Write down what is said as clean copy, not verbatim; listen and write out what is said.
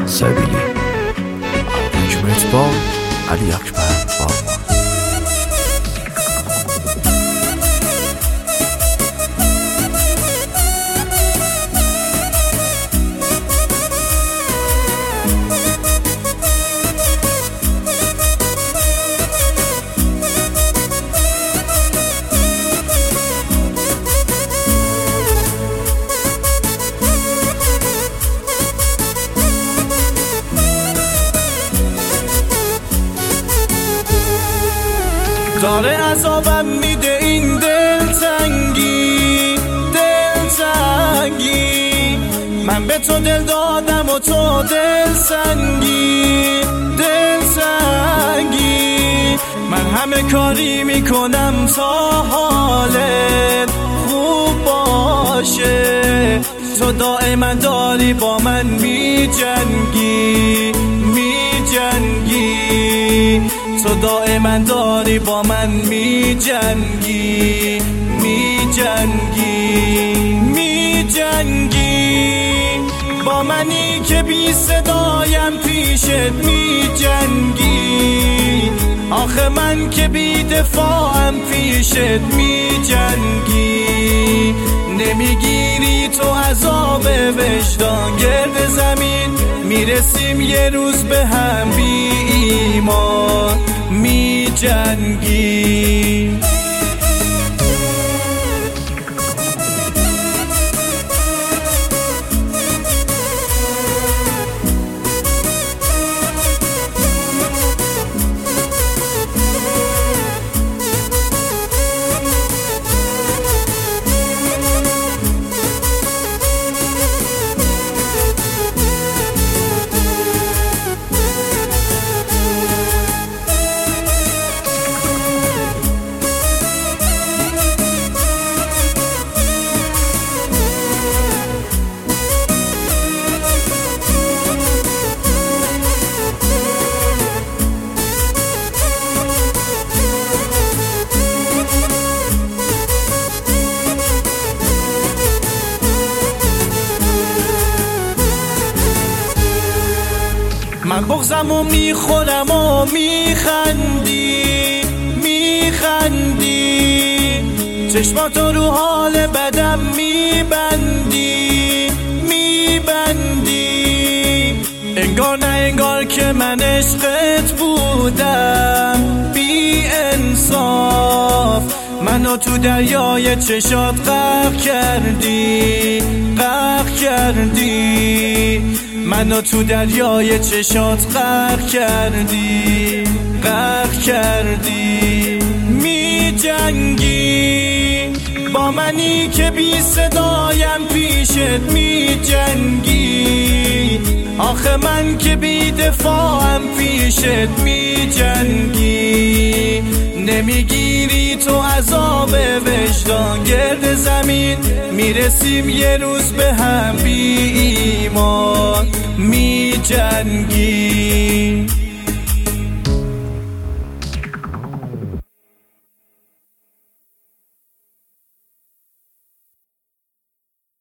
سبیلی حکمت با علی اکبر بابا. داره عذابم میده این دلتنگی، دلتنگی. من به تو دل دادم و تو دلسنگی، دلسنگی. من همه کاری میکنم تا حالت خوب باشه، تو دائما داری با من میجنگی، میجنگی. تو دائما داری با من میجنگی، میجنگی، میجنگی. با منی که بی صدایم پیشت میجنگی، آخه من که بی دفاعم پیشت میجنگی. نمیگیری تو عذاب وجدان گرد زمین، میرسیم یه روز به هم بی ایمان میجنگی. من بغضم و میخورم و میخندی، میخندی. چشماتو رو حال بدم میبندی، میبندی. انگار نه انگار که من عشقت بودم، بی انصاف. منو تو دریای چشات غرق کردی، غرق کردی. منو تو دریای چشات غرق کردی، غرق کردی. میجنگی با منی که بی صدایم پیشت میجنگی، آخه من که بی دفاعم پیشت میجنگی. نمیگیری تو عذاب وجدان گرد زمین، میرسیم یه روز به هم بی ایمان میجنگی.